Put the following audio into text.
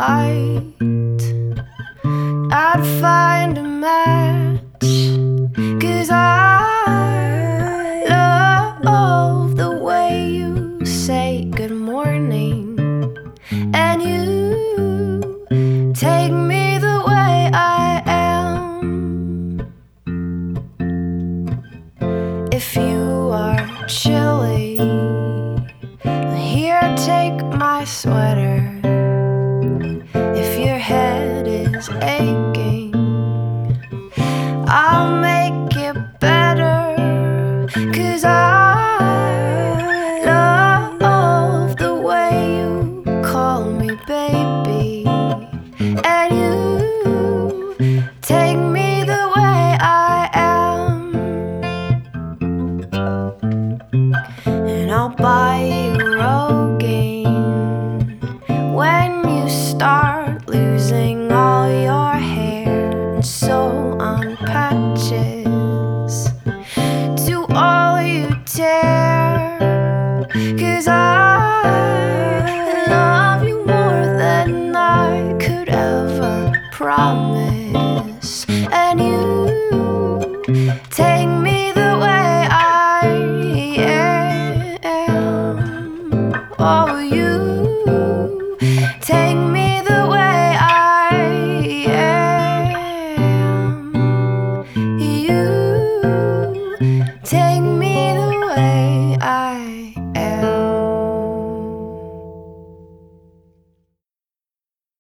light, I'd find a match, 'cause I love the way you say good morning, and you take me the way I am. If you are chilly, here, take my sweater. If your head is aching, I'll make it better, 'cause I love the way you call me baby, and you take me the way I am. And I'll buy you Rogaine when you start losing all your hair and sew on patches to all you dare, 'cause I love you more than I could ever promise, and you take me the way I am. Oh, you